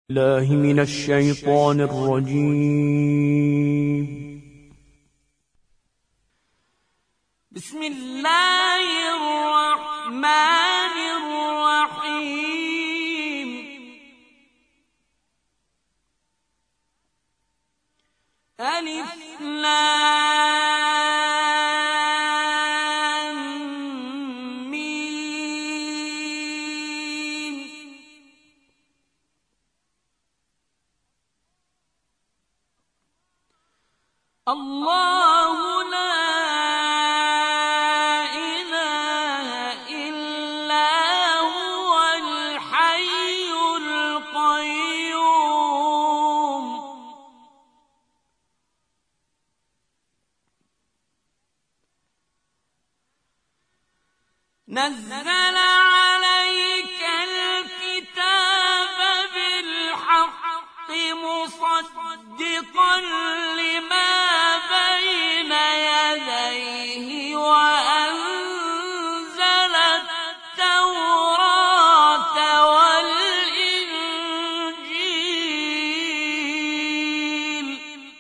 الله من الشيطان الرجيم. بسم الله الرحمن الرحيم. ألف لام ميم. الله لا إله إلا هو الحي القيوم. نزل عليك الكتاب بالحق مصدقا لما بين يديه وأنزل التوراة والإنجيل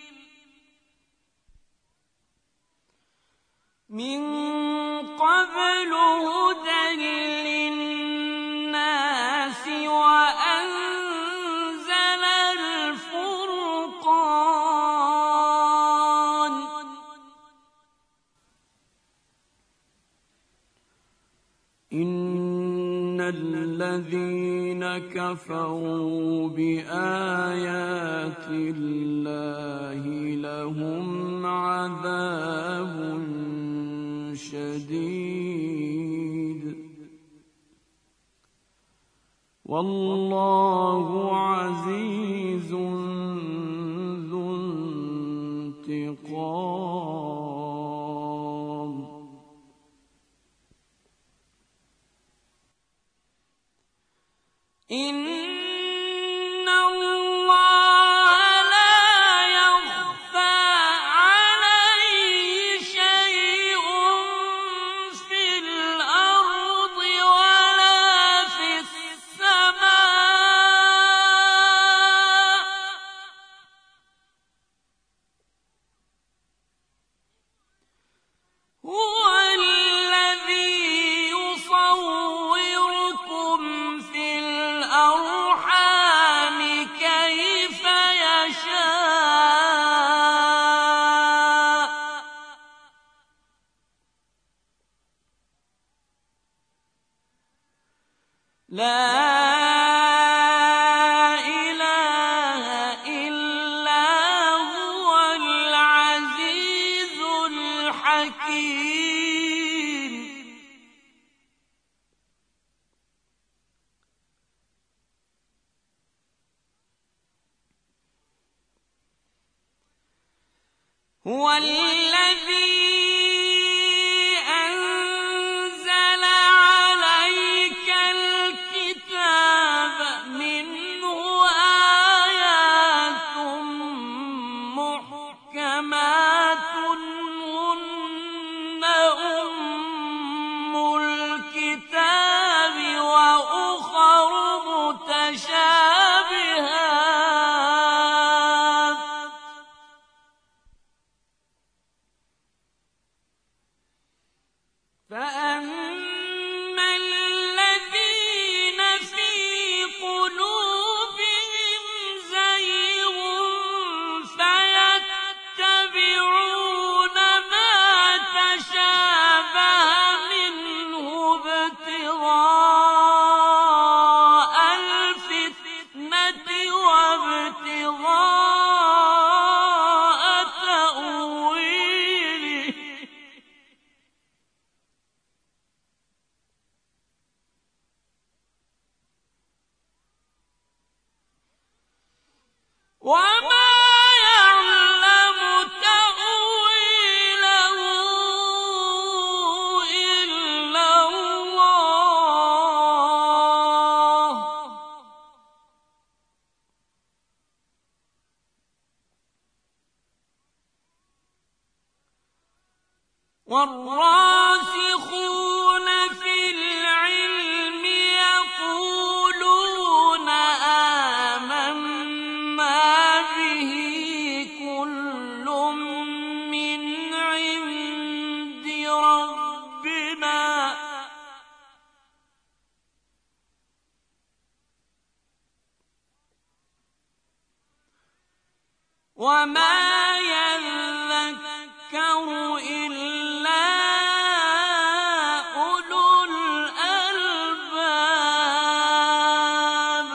من قبل هدى للناس وأنزل الفرقان. إن الذين كفروا بآيات الله لهم عذاب شديد والله عزيز ذو انتقام. إن الله لا يخفى عليه شيء في الأرض ولا في السماء. هو الذي يصوركم في الأرحام كيف يشاء. لا إله إلا هو العزيز الحكيم. هو الذي أنزل عليك الكتاب منه آيات محكمات هن أم الكتاب وأخر متشابهات فأما الذين في قلوبهم زيغ فيتبعون ما تشابه منه ابتغاء الفتنة وابتغاء تأويله. وما يعلم تأويله إلا الله. والراسخون في العلم يقولون آمنا وما يذكر إلا أولو الألباب.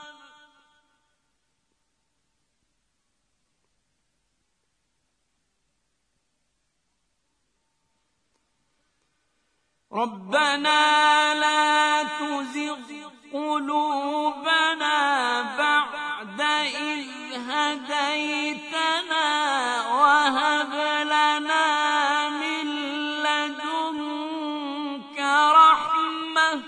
ربنا لا تزغ قلوبنا بعد إذ هديتنا وهب لنا من لدنك رحمة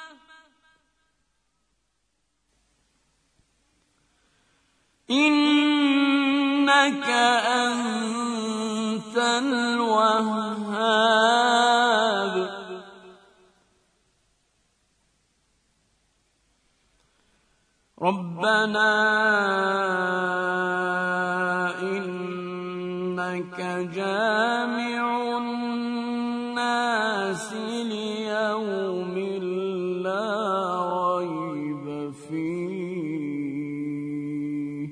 إنك أنت الوهاب. ربنا إنك جامع الناس ليوم لا ريب فيه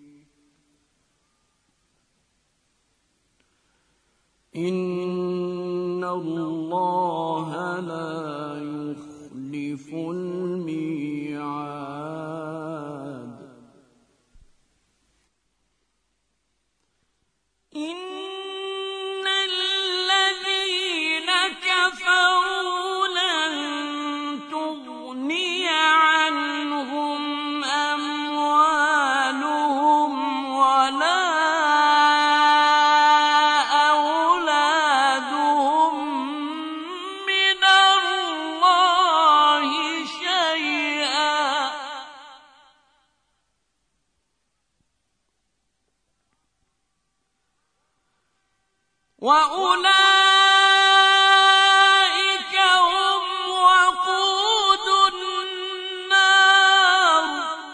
إن الله لا يخلف الميعاد. إن الذين كفروا لن تغني عنهم أموالهم ولا أولادهم من الله شيئا وأولئك هم وقود النار.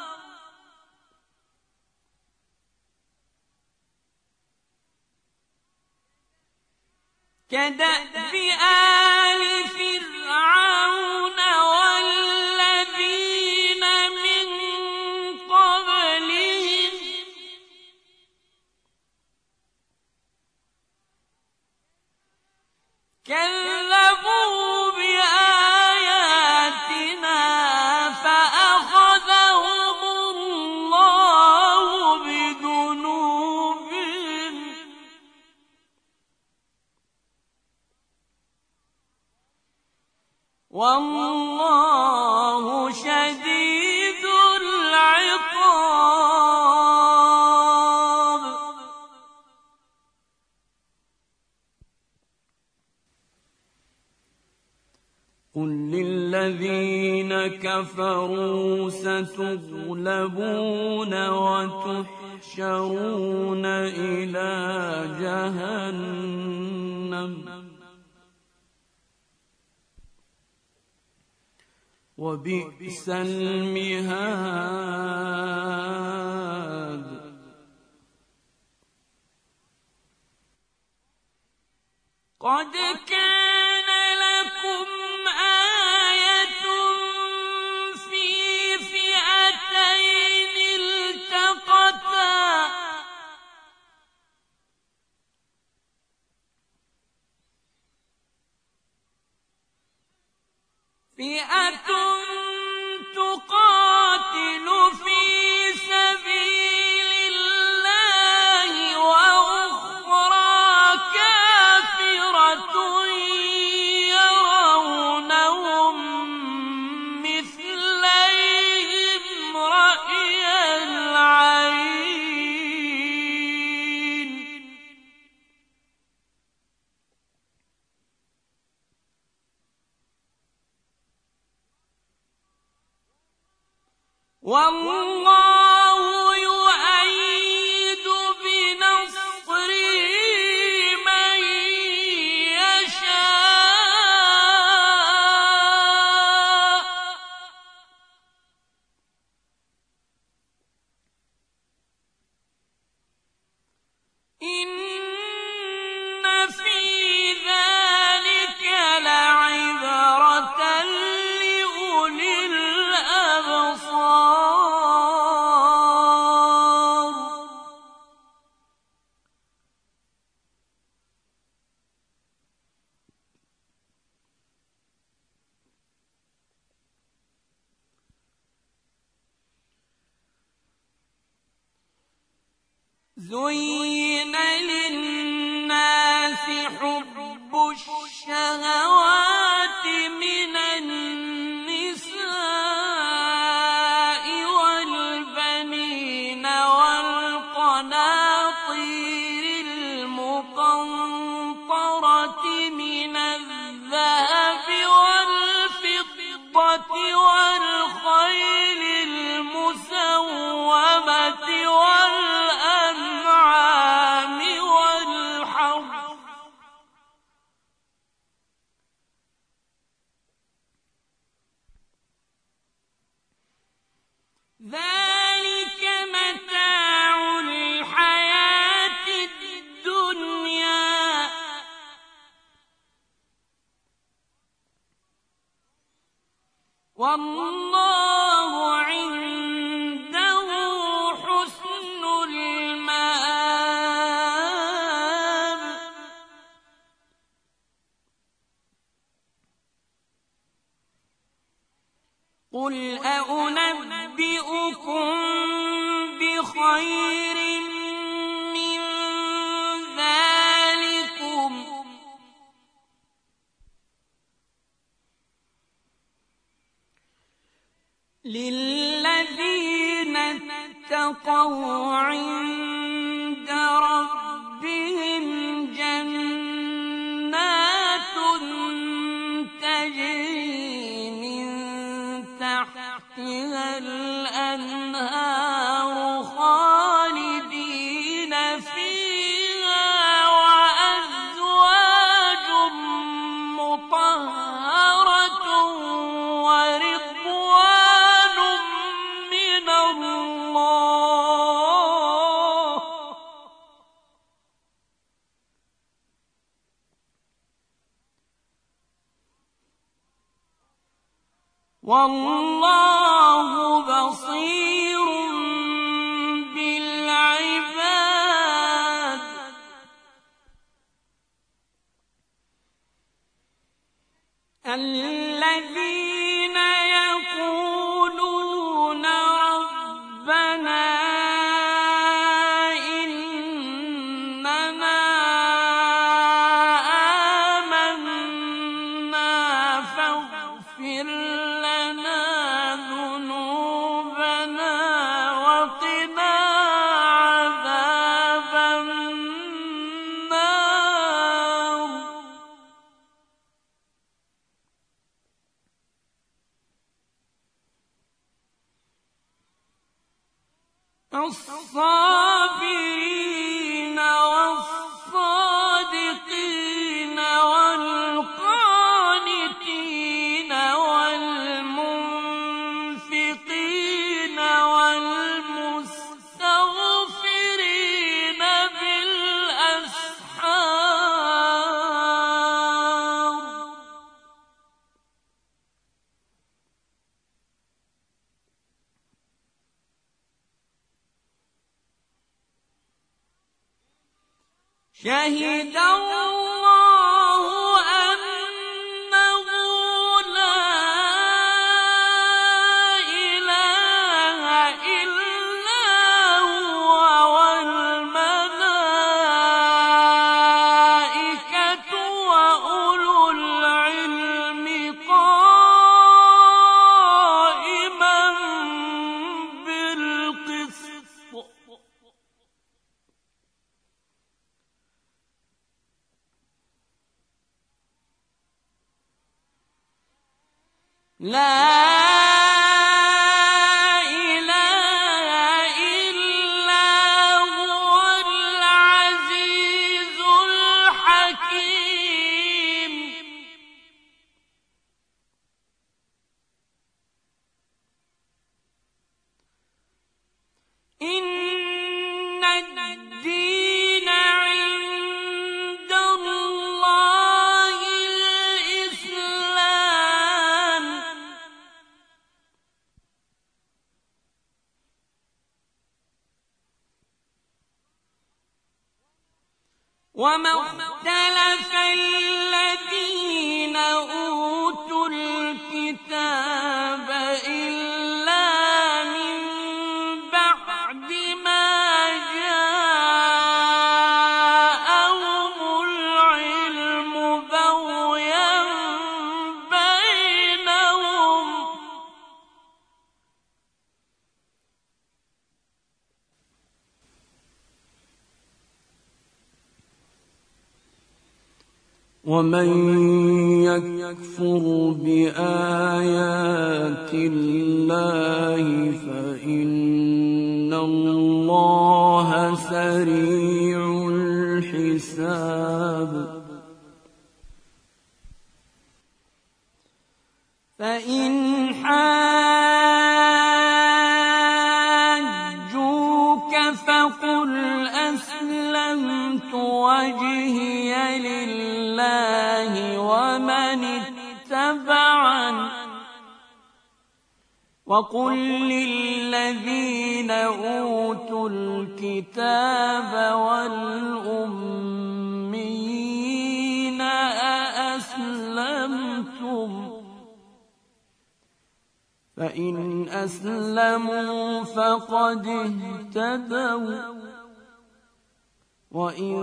كدأب آل فرعون والذين من قبلهم كذبوا بآياتنا فأخذهم الله بذنوبهم والله شديد العقاب. قل للذين كفروا ستغلبون وتحشرون إلى جهنم وبئس المهاد. قد كان لكم آية في فئتين التقتا فئة تقاتل في سبيل الله وأخرى كافرة يرونهم مثليهم رأي العين والله يؤيد بنصره من يشاء إن في ذلك لعبرة لأولي الأبصار. زين للناس حب الشهوات من النساء والبنين والقناطير المقنطرة من الذهب والفضة والخيل المسومة والأنعام والحرث ذلك متاع الحياة الدنيا والله عنده حسن المآب قل أنبئكم بخير من ذلكم للذين اتقوا عند ربهم جنات تجري من تحتها الأنهار خالدين فيها وأزواج مطهرة ورضوان من الله والله بصير بالعباد الذين يقولون ربنا إننا آمنا فاغفر لنا ذنوبنا وقنا عذاب النار الصابرين والصادقين والقانتين والمنفقين والمستغفرين بالأسحار شهد الله أنه لا إله إلا هو والملائكة وأولو العلم قائما بالقسط لا إله إلا هو العزيز الحكيم إن الدين عند الله الإسلام وما اختلف الذين أوتوا الكتاب إلا من بعد ما جاءهم ومن يكفر بآيات الله فإن الله سريع الحساب فإن حاجوك فقل أسلمت وجهي لله ومن اتبعني وقل للذين أوتوا الكتاب والأميين أأسلمتم فإن أسلموا فقد اهتدوا وإن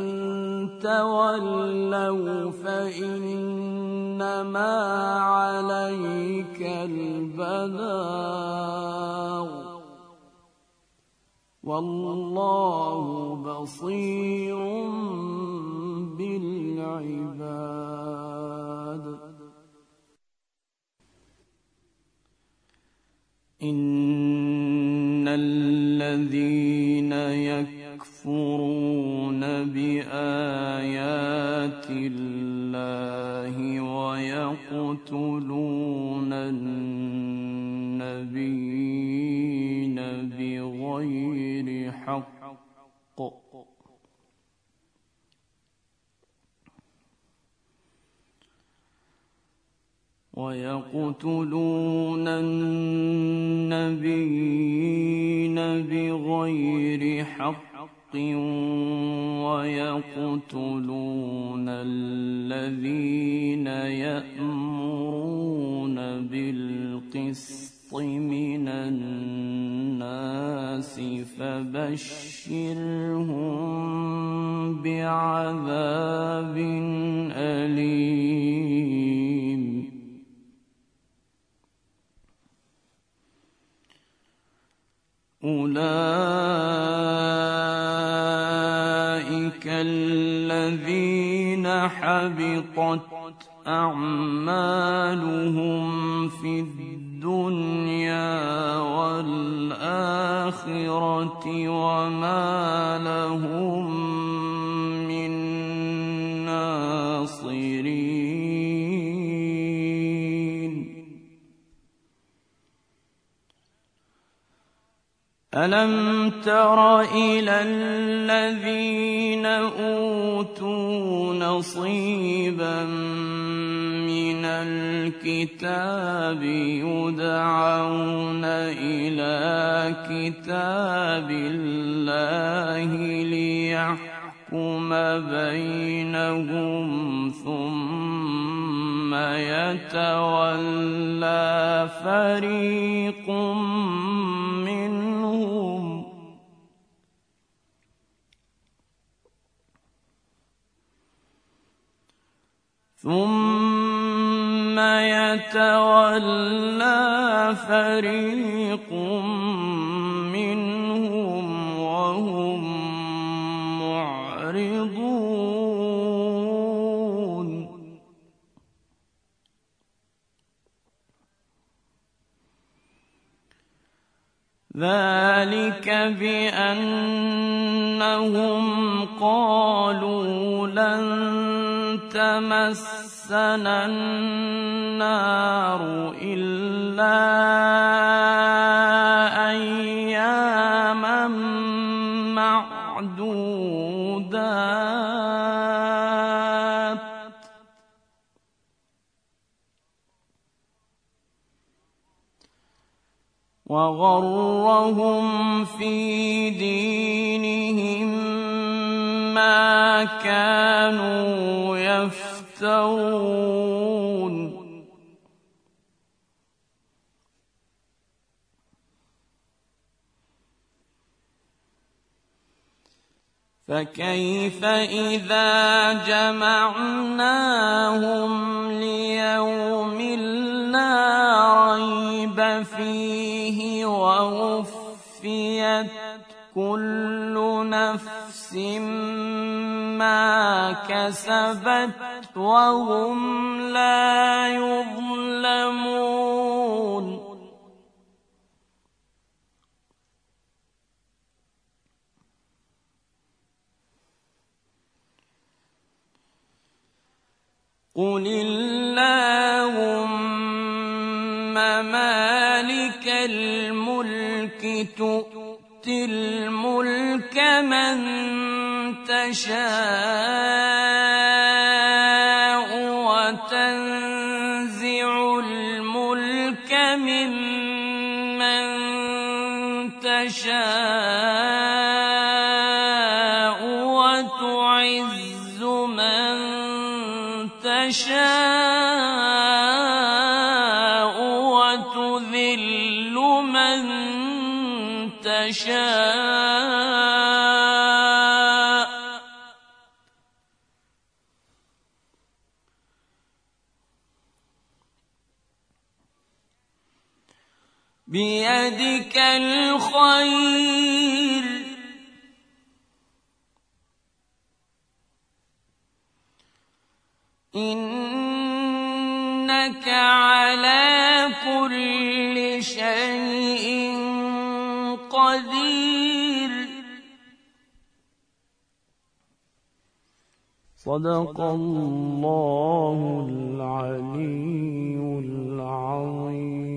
تولوا فإنما عليك البلاغ والله بصير بالعباد إن الذين يكفرون بآيات الله ويقتلون النبيين بغير حق ويقتلون النبيين بغير حق ويقتلون الذين يأمرون بالقسط من الناس فبشرهم بعذاب أليم أولئك الذين حبطت أعمالهم في الدنيا والآخرة وما لهم من ناصرين ألم تر إلى الذين أوتوا نصيبا من الكتاب يدعون إلى كتاب الله ليحكم بينهم ثم يتولى فريق منهم وهم معرضون ذلك بأنهم قالوا لن تمسنا النار إلا أياما معدودات وغرهم في دينهم ما كانوا يفترون فكيف إذا جمعناهم ليوم لا ريب فيه ووفيت كل نفس ما كسبت وهم لا يظلمون قل اللهم مالك الملك تؤتي الملك من تشاء وتنزع الملك ممن تشاء وتعز من تشاء وتذل من تشاء بيدك الخير إنك على كل شيء قدير. صدق الله العلي العظيم.